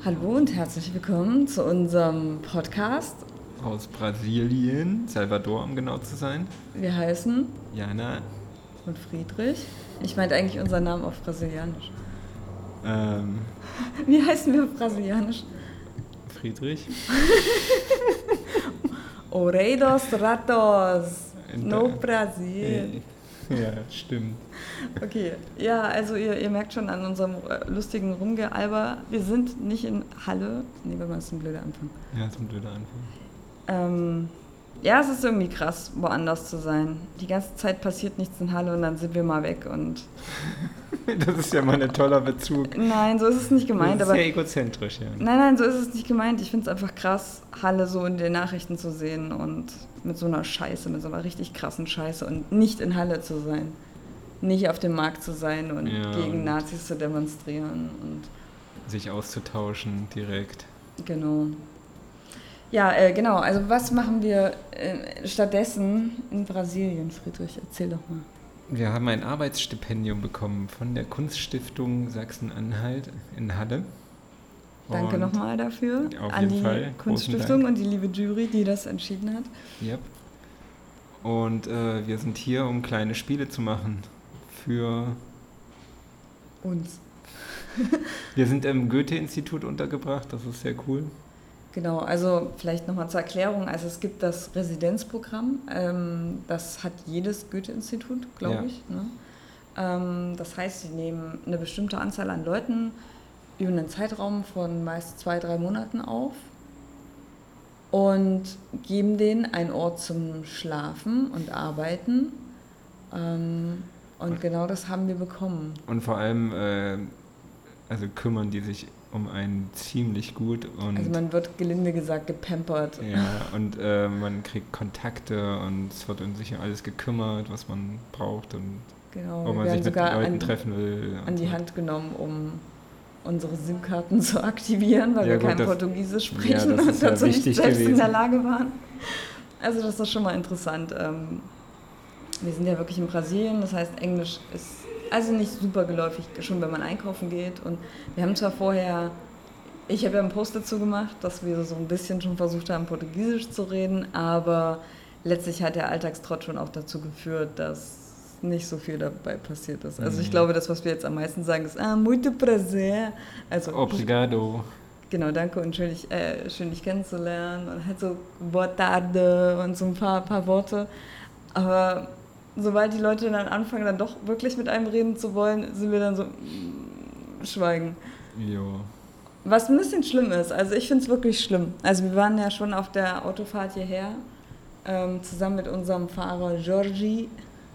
Hallo und herzlich willkommen zu unserem Podcast. Aus Brasilien, Salvador, um genau zu sein. Wir heißen Jana. und Friedrich. Ich meinte eigentlich unseren Namen auf Brasilianisch. Wie heißen wir auf Brasilianisch? Friedrich. Orei dos Ratos. No Brasil. Ja, stimmt. Okay, ja, also ihr merkt schon an unserem lustigen Rumgealber, wir sind nicht in Halle. Nee, warte mal, das ist ein blöder Anfang. Ja, das ist ein blöder Anfang. Ja, es ist irgendwie krass, woanders zu sein. Die ganze Zeit passiert nichts in Halle und dann sind wir mal weg und... Das ist ja mal ein toller Bezug. Nein, so ist es nicht gemeint. Das ist aber ja egozentrisch, ja. Nein, so ist es nicht gemeint. Ich finde es einfach krass, Halle so in den Nachrichten zu sehen und mit so einer Scheiße, mit so einer richtig krassen Scheiße und nicht in Halle zu sein. Nicht auf dem Markt zu sein und gegen Nazis zu demonstrieren und... Sich auszutauschen direkt. Genau. Ja, genau. Also was machen wir stattdessen in Brasilien, Friedrich? Erzähl doch mal. Wir haben ein Arbeitsstipendium bekommen von der Kunststiftung Sachsen-Anhalt in Halle. Danke nochmal dafür an die Kunststiftung und die liebe Jury, die das entschieden hat. Yep. Und wir sind hier, um kleine Spiele zu machen für uns. Wir sind im Goethe-Institut untergebracht, das ist sehr cool. Genau, also vielleicht nochmal zur Erklärung. Also es gibt das Residenzprogramm, das hat jedes Goethe-Institut, glaube ich. Ne? Das heißt, sie nehmen eine bestimmte Anzahl an Leuten über einen Zeitraum von meist 2-3 Monaten auf und geben denen einen Ort zum Schlafen und Arbeiten. Und genau das haben wir bekommen. Und vor allem also kümmern die sich um einen ziemlich gut. Und also man wird gelinde gesagt gepampert. Ja, und man kriegt Kontakte und es wird um sich alles gekümmert, was man braucht und genau, ob man sich mit Leuten treffen will. An die Hand genommen, um unsere SIM-Karten zu aktivieren, weil wir kein Portugiesisch sprechen und dazu nicht selbst in der Lage waren. Also das ist schon mal interessant. Wir sind ja wirklich in Brasilien, das heißt Englisch ist also nicht super geläufig, schon wenn man einkaufen geht. Und wir haben zwar vorher, ich habe ja einen Post dazu gemacht, dass wir so ein bisschen schon versucht haben, Portugiesisch zu reden, aber letztlich hat der Alltagstrott schon auch dazu geführt, dass nicht so viel dabei passiert ist. Also ich glaube, das, was wir jetzt am meisten sagen, ist muito prazer. Also, obrigado. Genau, danke und schön dich kennenzulernen. Und halt so boa tarde und so ein paar Worte. Aber sobald die Leute dann anfangen, dann doch wirklich mit einem reden zu wollen, sind wir dann so schweigen. Jo. Was ein bisschen schlimm ist. Also ich finde es wirklich schlimm. Also wir waren ja schon auf der Autofahrt hierher, zusammen mit unserem Fahrer Georgi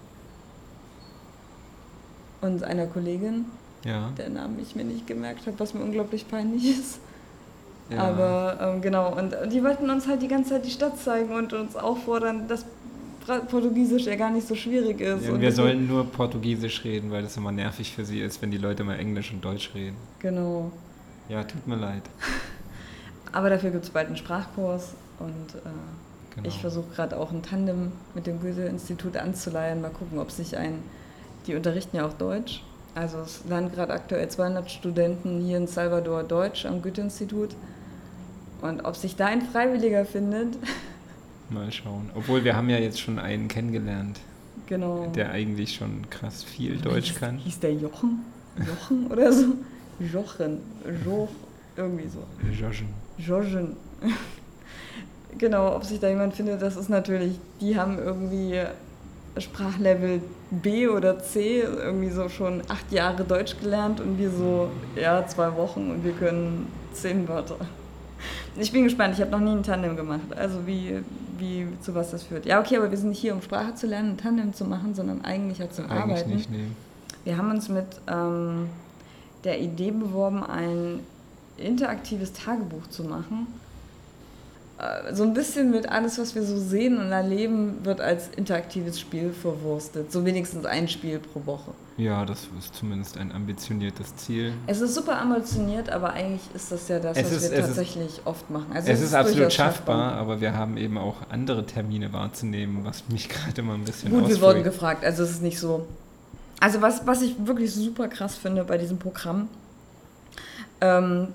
und einer Kollegin, deren Namen ich mir nicht gemerkt habe, was mir unglaublich peinlich ist. Ja. Aber genau, und die wollten uns halt die ganze Zeit die Stadt zeigen und uns auffordern, dass Portugiesisch ja gar nicht so schwierig ist. Ja, und wir sollen nur Portugiesisch reden, weil das immer nervig für sie ist, wenn die Leute mal Englisch und Deutsch reden. Genau. Ja, tut mir leid. Aber dafür gibt es bald einen Sprachkurs und ich versuche gerade auch ein Tandem mit dem Goethe-Institut anzuleihen. Mal gucken, ob sich die unterrichten ja auch Deutsch. Also es lernen gerade aktuell 200 Studenten hier in Salvador Deutsch am Goethe-Institut. Und ob sich da ein Freiwilliger findet... Mal schauen. Obwohl, wir haben ja jetzt schon einen kennengelernt, der eigentlich schon krass viel Deutsch kann. Hieß der Jochen? Jochen oder so? Jochen. Irgendwie so. Jochen. Genau, ob sich da jemand findet, das ist natürlich, die haben irgendwie Sprachlevel B oder C, irgendwie so schon 8 Jahre Deutsch gelernt und wir so, 2 Wochen und wir können 10 Wörter. Ich bin gespannt, ich habe noch nie ein Tandem gemacht, also wie zu was das führt. Ja, okay, aber wir sind nicht hier, um Sprache zu lernen, ein Tandem zu machen, sondern eigentlich auch zum Arbeiten. Nicht, nee. Wir haben uns mit der Idee beworben, ein interaktives Tagebuch zu machen. So ein bisschen mit alles, was wir so sehen und erleben, wird als interaktives Spiel verwurstet. So wenigstens ein Spiel pro Woche. Ja, das ist zumindest ein ambitioniertes Ziel. Es ist super ambitioniert, aber eigentlich ist das ja das, was wir tatsächlich oft machen. Also es ist absolut schaffbar, aber wir haben eben auch andere Termine wahrzunehmen, was mich gerade immer ein bisschen Gut, wir wurden gefragt, also es ist nicht so... Also was ich wirklich super krass finde bei diesem Programm,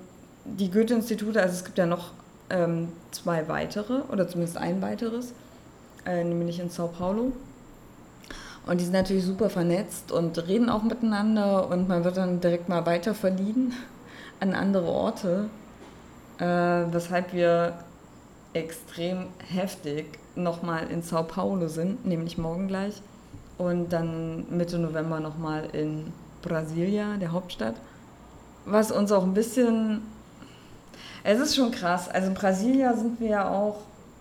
die Goethe-Institute, also es gibt ja noch 2 weitere, oder zumindest ein weiteres, nämlich in Sao Paulo. Und die sind natürlich super vernetzt und reden auch miteinander und man wird dann direkt mal weiter verliehen an andere Orte, weshalb wir extrem heftig nochmal in Sao Paulo sind, nämlich morgen gleich. Und dann Mitte November nochmal in Brasilia, der Hauptstadt. Was uns auch ein bisschen... Es ist schon krass. Also in Brasilia sind wir ja auch...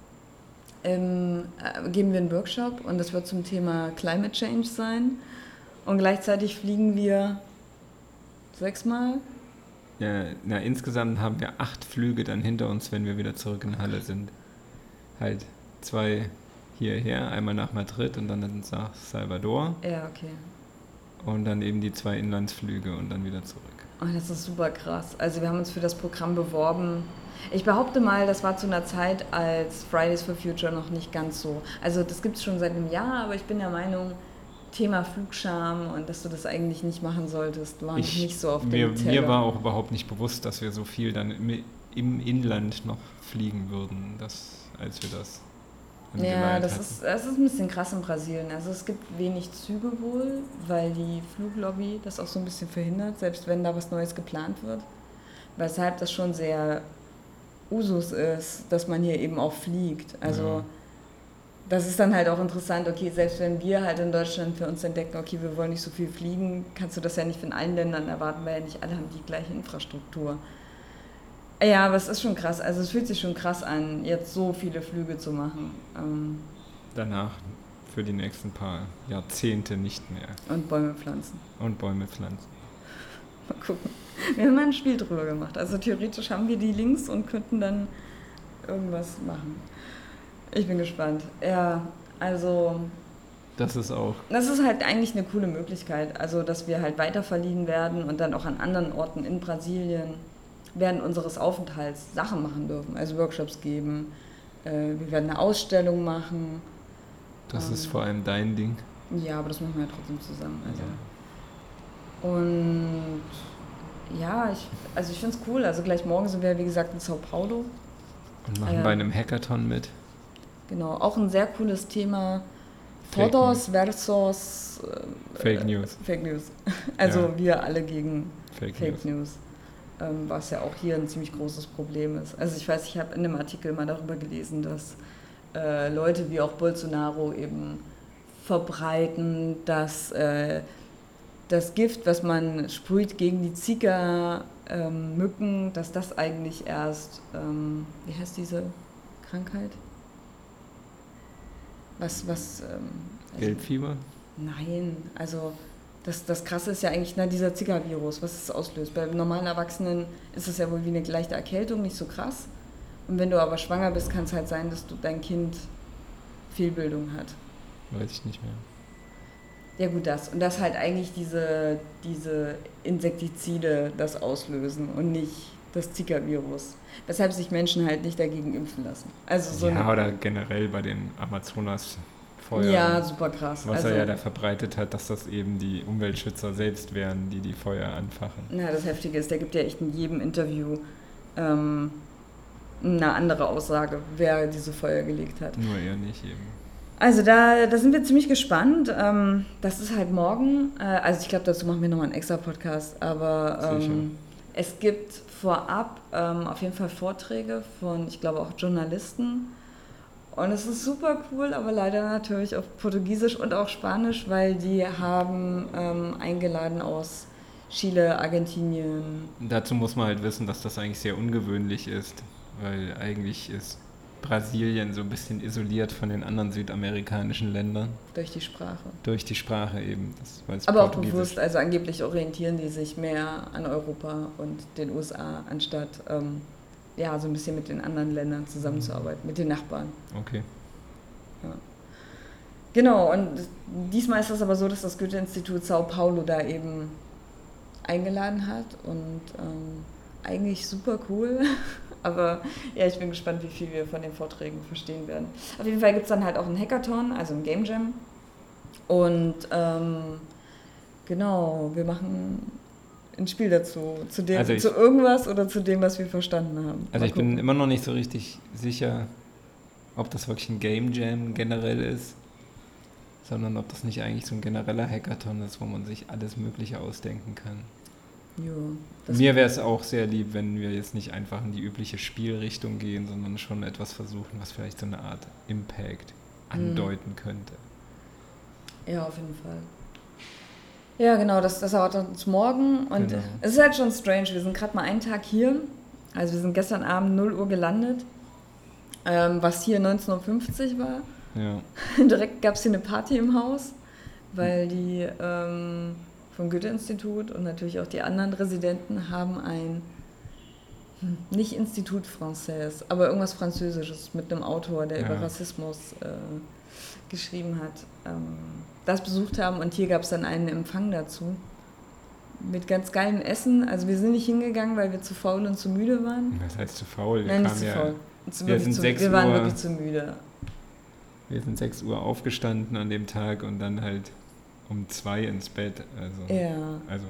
geben wir einen Workshop und das wird zum Thema Climate Change sein. Und gleichzeitig fliegen wir 6-mal. Ja, insgesamt haben wir 8 Flüge dann hinter uns, wenn wir wieder zurück in Halle sind. Halt 2 hierher, einmal nach Madrid und dann nach Salvador. Ja, okay. Und dann eben die 2 Inlandsflüge und dann wieder zurück. Oh, das ist super krass. Also wir haben uns für das Programm beworben. Ich behaupte mal, das war zu einer Zeit, als Fridays for Future noch nicht ganz so... Also das gibt es schon seit einem Jahr, aber ich bin der Meinung, Thema Flugscham und dass du das eigentlich nicht machen solltest, war nicht so auf dem Teller. Mir war auch überhaupt nicht bewusst, dass wir so viel dann im Inland noch fliegen würden, als wir das ja, das ist ein bisschen krass in Brasilien. Also es gibt wenig Züge wohl, weil die Fluglobby das auch so ein bisschen verhindert, selbst wenn da was Neues geplant wird. Weshalb das schon sehr Usus ist, dass man hier eben auch fliegt. Also das ist dann halt auch interessant, okay, selbst wenn wir halt in Deutschland für uns entdecken, okay, wir wollen nicht so viel fliegen, kannst du das ja nicht von allen Ländern erwarten, weil ja nicht alle haben die gleiche Infrastruktur. Ja, aber es ist schon krass. Also es fühlt sich schon krass an, jetzt so viele Flüge zu machen. Danach für die nächsten paar Jahrzehnte nicht mehr. Und Bäume pflanzen. Mal gucken. Wir haben mal ein Spiel drüber gemacht. Also theoretisch haben wir die Links und könnten dann irgendwas machen. Ich bin gespannt. Ja, also... Das ist halt eigentlich eine coole Möglichkeit. Also, dass wir halt weiter verliehen werden und dann auch an anderen Orten in Brasilien während unseres Aufenthalts Sachen machen dürfen, also Workshops geben. Wir werden eine Ausstellung machen. Das ist vor allem dein Ding. Ja, aber das machen wir ja trotzdem zusammen. Also. Ja. Und ja, ich finde es cool. Also gleich morgen sind wir, wie gesagt, in Sao Paulo. Und machen bei einem Hackathon mit. Genau, auch ein sehr cooles Thema. Fotos versus Fake News. Fake News. Also wir alle gegen Fake News. Was ja auch hier ein ziemlich großes Problem ist. Also ich weiß, ich habe in einem Artikel mal darüber gelesen, dass Leute wie auch Bolsonaro eben verbreiten, dass das Gift, was man sprüht gegen die Zika, Mücken, dass das eigentlich erst, wie heißt diese Krankheit? Gelbfieber? Nein, also das Krasse ist ja eigentlich dieser Zika-Virus, was es auslöst. Bei normalen Erwachsenen ist es ja wohl wie eine leichte Erkältung, nicht so krass. Und wenn du aber schwanger bist, kann es halt sein, dass dein Kind Fehlbildung hat. Weiß ich nicht mehr. Ja gut, das. Und dass halt eigentlich diese Insektizide das auslösen und nicht das Zika-Virus. Weshalb sich Menschen halt nicht dagegen impfen lassen. Also so oder generell bei den Amazonas-Feuern. Ja, super krass. Was er ja da verbreitet hat, dass das eben die Umweltschützer selbst wären, die Feuer anfachen. Na, das Heftige ist, der gibt ja echt in jedem Interview eine andere Aussage, wer diese Feuer gelegt hat. Nur er nicht eben. Also da sind wir ziemlich gespannt. Das ist halt morgen. Also ich glaube, dazu machen wir nochmal einen extra Podcast. Aber es gibt vorab auf jeden Fall Vorträge von, ich glaube, auch Journalisten. Und es ist super cool, aber leider natürlich auf Portugiesisch und auch Spanisch, weil die haben eingeladen aus Chile, Argentinien. Dazu muss man halt wissen, dass das eigentlich sehr ungewöhnlich ist, weil eigentlich ist Brasilien so ein bisschen isoliert von den anderen südamerikanischen Ländern. Durch die Sprache. Durch die Sprache eben. Aber auch bewusst, also angeblich orientieren die sich mehr an Europa und den USA, anstatt so ein bisschen mit den anderen Ländern zusammenzuarbeiten, mit den Nachbarn. Okay. Ja. Genau, und diesmal ist es aber so, dass das Goethe-Institut Sao Paulo da eben eingeladen hat und eigentlich super cool. Aber ja, ich bin gespannt, wie viel wir von den Vorträgen verstehen werden. Auf jeden Fall gibt es dann halt auch einen Hackathon, also ein Game Jam. Und genau, wir machen ein Spiel dazu. Zu irgendwas oder zu dem, was wir verstanden haben. Also ich bin immer noch nicht so richtig sicher, ob das wirklich ein Game Jam generell ist, sondern ob das nicht eigentlich so ein genereller Hackathon ist, wo man sich alles Mögliche ausdenken kann. Jo, mir wäre es auch sehr lieb, wenn wir jetzt nicht einfach in die übliche Spielrichtung gehen, sondern schon etwas versuchen, was vielleicht so eine Art Impact andeuten könnte. Ja, auf jeden Fall. Ja, genau, das erwartet uns morgen und es ist halt schon strange, wir sind gerade mal einen Tag hier, also wir sind gestern Abend 0 Uhr gelandet, was hier 19:50 Uhr war. Ja. Direkt gab es hier eine Party im Haus, weil die vom Goethe-Institut und natürlich auch die anderen Residenten haben ein, nicht Institut Français, aber irgendwas Französisches mit einem Autor, der über Rassismus geschrieben hat, das besucht haben und hier gab es dann einen Empfang dazu mit ganz geilem Essen. Also wir sind nicht hingegangen, weil wir zu faul und zu müde waren. Was heißt zu faul? Nein, nicht zu faul. Wir waren wirklich zu müde. Wir sind 6 Uhr aufgestanden an dem Tag und dann halt um 2 ins Bett. Also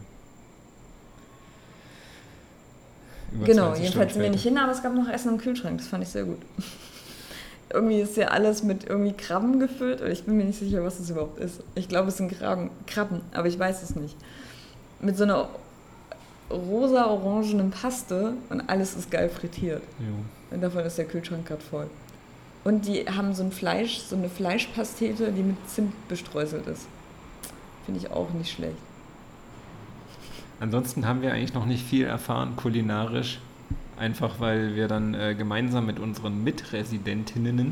genau, jedenfalls sind wir nicht hin, aber es gab noch Essen im Kühlschrank. Das fand ich sehr gut. Irgendwie ist ja alles mit irgendwie Krabben gefüllt und ich bin mir nicht sicher, was das überhaupt ist. Ich glaube, es sind Krabben, aber ich weiß es nicht. Mit so einer rosa-orangenen Paste und alles ist geil frittiert. Jo. Und davon ist der Kühlschrank gerade voll. Und die haben so eine Fleischpastete, die mit Zimt bestreuselt ist. Finde ich auch nicht schlecht. Ansonsten haben wir eigentlich noch nicht viel erfahren kulinarisch. Einfach weil wir dann gemeinsam mit unseren Mitresidentinnen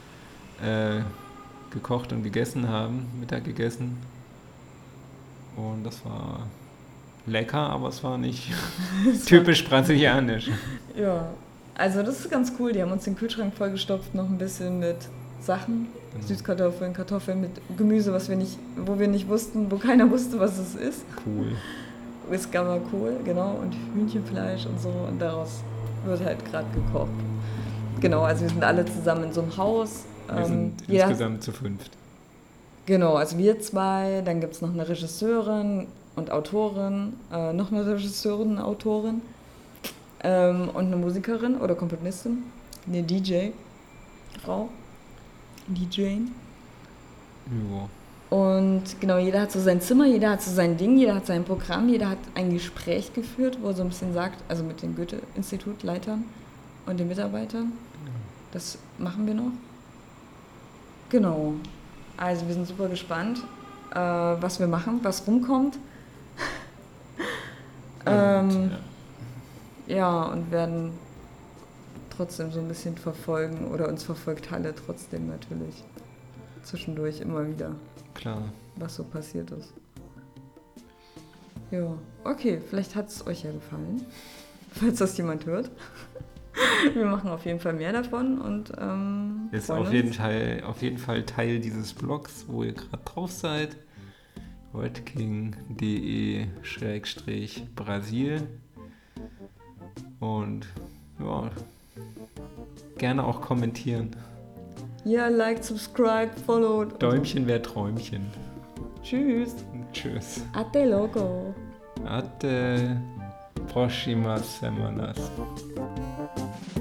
gekocht und gegessen haben, Mittag gegessen. Und das war lecker, aber es war nicht typisch brasilianisch. Ja, also das ist ganz cool. Die haben uns den Kühlschrank vollgestopft, noch ein bisschen mit Sachen. Genau. Süßkartoffeln, Kartoffeln mit Gemüse, wo wir nicht wussten, wo keiner wusste, was es ist. Cool. Whiskamer Kohl, genau, und Hühnchenfleisch und so. Und daraus wird halt gerade gekocht. Genau, also wir sind alle zusammen in so einem Haus. Wir sind insgesamt zu 5. Genau, also wir 2, dann gibt es noch eine Regisseurin und Autorin, noch eine Regisseurin, Autorin und eine Musikerin oder Komponistin, eine DJ-Frau, DJing. Ja. Und genau, jeder hat so sein Zimmer, jeder hat so sein Ding, jeder hat sein Programm, jeder hat ein Gespräch geführt, wo er so ein bisschen sagt, also mit den Goethe-Institut-Leitern und den Mitarbeitern. Das machen wir noch. Genau. Also wir sind super gespannt, was wir machen, was rumkommt. Ja, und werden trotzdem so ein bisschen verfolgen oder uns verfolgt Halle trotzdem natürlich. Zwischendurch immer wieder. Klar. Was so passiert ist. Ja, okay, vielleicht hat es euch ja gefallen, falls das jemand hört. Wir machen auf jeden Fall mehr davon und ist auf jeden Fall Teil dieses Blogs, wo ihr gerade drauf seid. redking.de/Brasil und ja, gerne auch kommentieren. Ja, like, subscribe, follow. Däumchen wäre Träumchen. Tschüss. Tschüss. Até logo. Até próximas semanas.